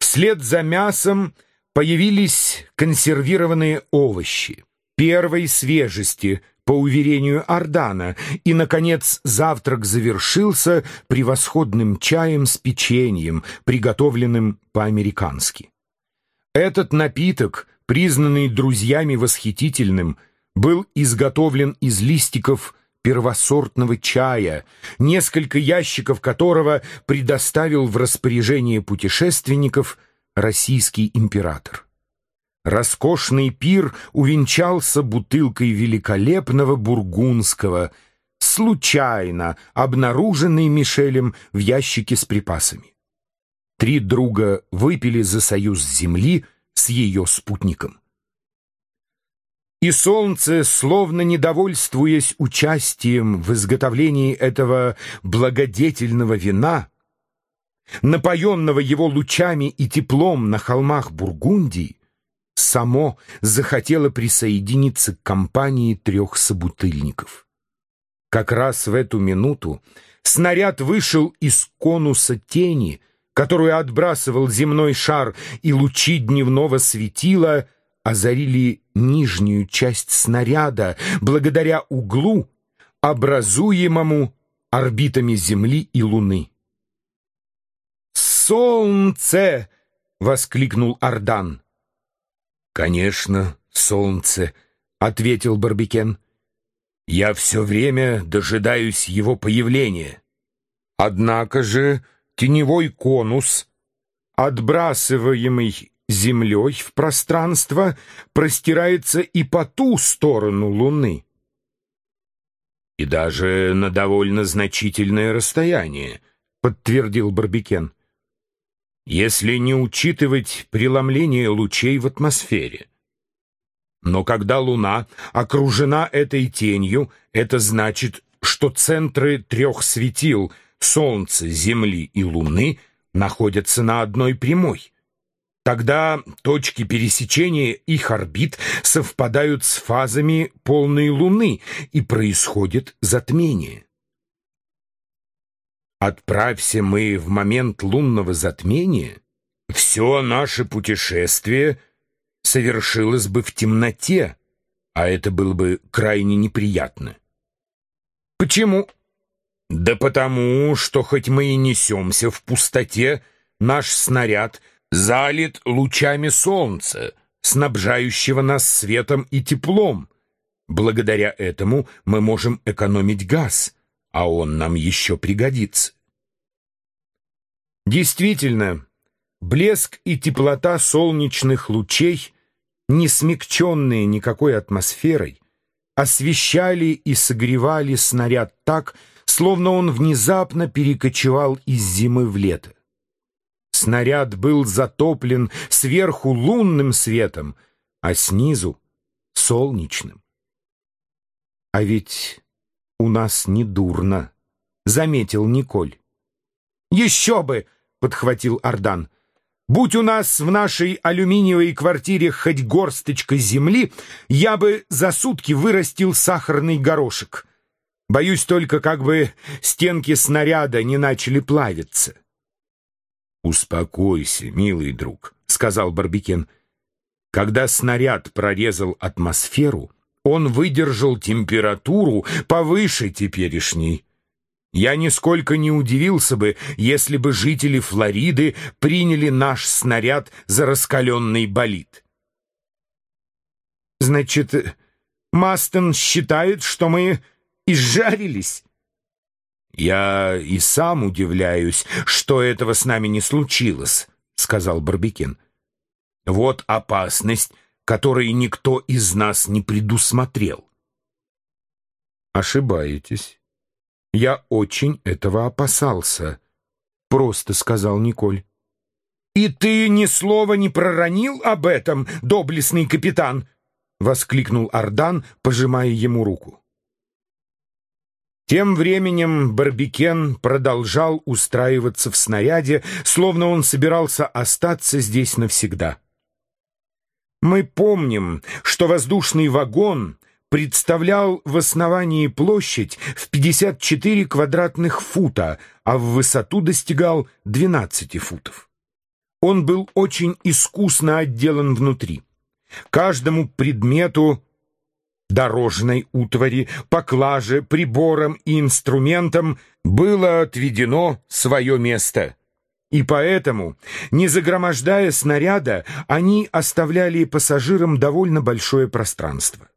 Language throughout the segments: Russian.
Вслед за мясом появились консервированные овощи первой свежести, по уверению Ардана, и, наконец, завтрак завершился превосходным чаем с печеньем, приготовленным по-американски. Этот напиток, признанный друзьями восхитительным, был изготовлен из листиков первосортного чая, несколько ящиков которого предоставил в распоряжение путешественников российский император. Роскошный пир увенчался бутылкой великолепного бургундского, случайно обнаруженной Мишелем в ящике с припасами. Три друга выпили за союз Земли с ее спутником. И солнце, словно недовольствуясь участием в изготовлении этого благодетельного вина, напоенного его лучами и теплом на холмах Бургундии, само захотело присоединиться к компании трех собутыльников. Как раз в эту минуту снаряд вышел из конуса тени, которую отбрасывал земной шар, и лучи дневного светила озарили нижнюю часть снаряда благодаря углу, образуемому орбитами Земли и Луны. «Солнце!» — воскликнул Ардан. «Конечно, солнце», — ответил Барбикен. «Я все время дожидаюсь его появления. Однако же теневой конус, отбрасываемый Землей в пространство, простирается и по ту сторону Луны. И даже на довольно значительное расстояние», — подтвердил Барбикен, «если не учитывать преломление лучей в атмосфере. Но когда Луна окружена этой тенью, это значит, что центры трех светил — Солнца, Земли и Луны — находятся на одной прямой. Тогда точки пересечения их орбит совпадают с фазами полной Луны, и происходит затмение. Отправься мы в момент лунного затмения, все наше путешествие совершилось бы в темноте, а это было бы крайне неприятно». «Почему?» «Да потому, что хоть мы и несемся в пустоте, наш снаряд залит лучами солнца, снабжающего нас светом и теплом. Благодаря этому мы можем экономить газ, а он нам еще пригодится». Действительно, блеск и теплота солнечных лучей, не смягченные никакой атмосферой, освещали и согревали снаряд так, словно он внезапно перекочевал из зимы в лето. Снаряд был затоплен сверху лунным светом, а снизу — солнечным. «А ведь у нас не дурно», — заметил Николь. «Еще бы!» — подхватил Ардан. «Будь у нас в нашей алюминиевой квартире хоть горсточка земли, я бы за сутки вырастил сахарный горошек. Боюсь только, как бы стенки снаряда не начали плавиться». «Успокойся, милый друг», — сказал Барбикен. «Когда снаряд прорезал атмосферу, он выдержал температуру повыше теперешней. Я нисколько не удивился бы, если бы жители Флориды приняли наш снаряд за раскаленный болид». «Значит, Мастон считает, что мы изжарились?» «Я и сам удивляюсь, что этого с нами не случилось», — сказал Барбикен. «Вот опасность, которую никто из нас не предусмотрел». «Ошибаетесь. Я очень этого опасался», — просто сказал Николь. «И ты ни слова не проронил об этом, доблестный капитан?» — воскликнул Ардан, пожимая ему руку. Тем временем Барбикен продолжал устраиваться в снаряде, словно он собирался остаться здесь навсегда. «Мы помним, что воздушный вагон представлял в основании площадь в 54 квадратных фута, а в высоту достигал 12 футов. Он был очень искусно отделан внутри. Каждому предмету дорожной утвари, поклаже, приборам и инструментам было отведено свое место. И поэтому, не загромождая снаряда, они оставляли пассажирам довольно большое пространство.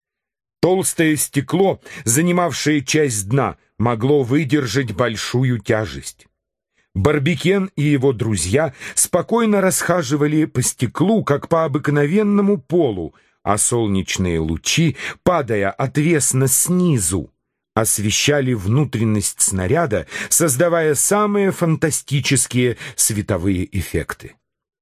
Толстое стекло, занимавшее часть дна, могло выдержать большую тяжесть. Барбикен и его друзья спокойно расхаживали по стеклу, как по обыкновенному полу, а солнечные лучи, падая отвесно снизу, освещали внутренность снаряда, создавая самые фантастические световые эффекты.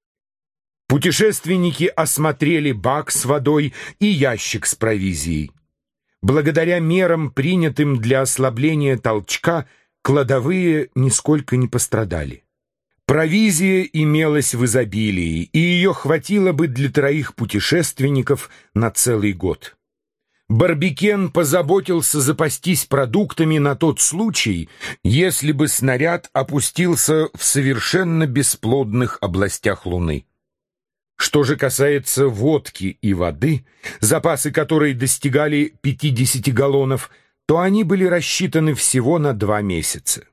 Путешественники осмотрели бак с водой и ящик с провизией. Благодаря мерам, принятым для ослабления толчка, кладовые нисколько не пострадали. Провизия имелась в изобилии, и ее хватило бы для 3 путешественников на целый год. Барбикен позаботился запастись продуктами на тот случай, если бы снаряд опустился в совершенно бесплодных областях Луны. Что же касается водки и воды, запасы которой достигали 50 галлонов, то они были рассчитаны всего на 2 месяца.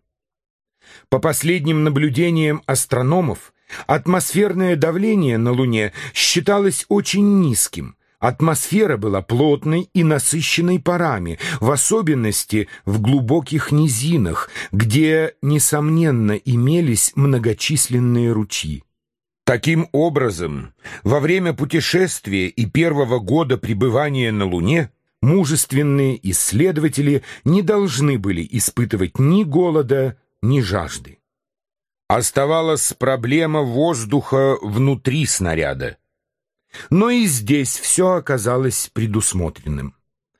По последним наблюдениям астрономов, атмосферное давление на Луне считалось очень низким. Атмосфера была плотной и насыщенной парами, в особенности в глубоких низинах, где, несомненно, имелись многочисленные ручьи. Таким образом, во время путешествия и первого года пребывания на Луне мужественные исследователи не должны были испытывать ни голода, ни жажды. Оставалась проблема воздуха внутри снаряда. Но и здесь все оказалось предусмотренным.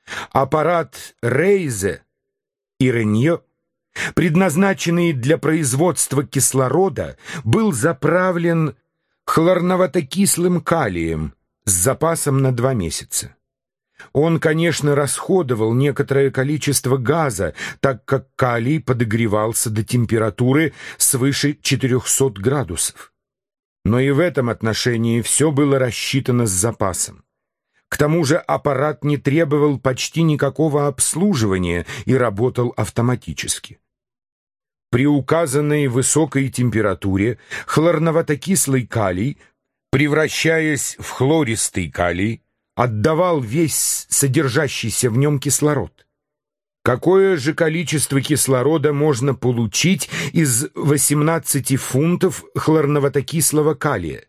Аппарат Рейзе и Ренье, предназначенный для производства кислорода, был заправлен хлорновато-кислым калием с запасом на 2 месяца. Он, конечно, расходовал некоторое количество газа, так как калий подогревался до температуры свыше 400 градусов. Но и в этом отношении все было рассчитано с запасом. К тому же аппарат не требовал почти никакого обслуживания и работал автоматически. При указанной высокой температуре хлорновато-кислый калий, превращаясь в хлористый калий, отдавал весь содержащийся в нем кислород. Какое же количество кислорода можно получить из 18 фунтов хлорновато-кислого калия?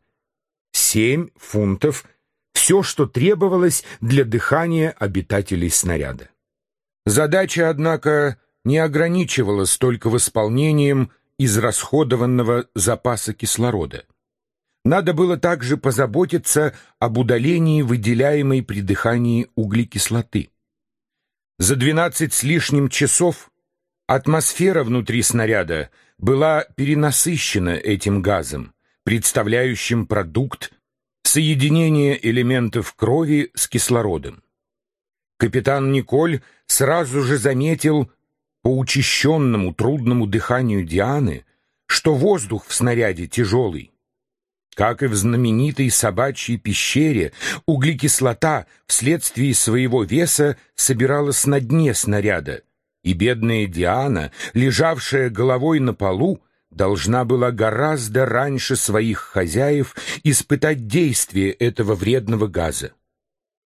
7 фунтов — все, что требовалось для дыхания обитателей снаряда. Задача, однако, не ограничивалась только восполнением израсходованного запаса кислорода. Надо было также позаботиться об удалении выделяемой при дыхании углекислоты. За 12 с лишним часов атмосфера внутри снаряда была перенасыщена этим газом, представляющим продукт соединения элементов крови с кислородом. Капитан Николь сразу же заметил по учащенному трудному дыханию Дианы, что воздух в снаряде тяжелый. Как и в знаменитой собачьей пещере, углекислота вследствие своего веса собиралась на дне снаряда, и бедная Диана, лежавшая головой на полу, должна была гораздо раньше своих хозяев испытать действие этого вредного газа.